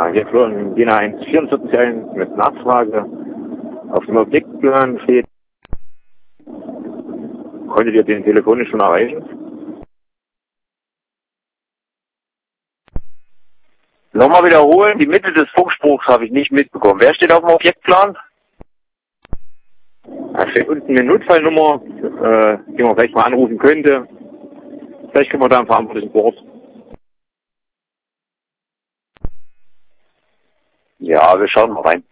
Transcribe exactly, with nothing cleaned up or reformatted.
Ja, hier flogen D I N A eins vierundvierzig ein mit Nachfrage. Auf dem Objektplan steht, konntet ihr den telefonisch schon erreichen? Nochmal wiederholen, die Mitte des Funkspruchs habe ich nicht mitbekommen. Wer steht auf dem Objektplan? Da steht unten eine Notfallnummer, äh, die man vielleicht mal anrufen könnte. Vielleicht können wir da einen Verantwortlichen vor Ort. Ja, wir schauen mal rein.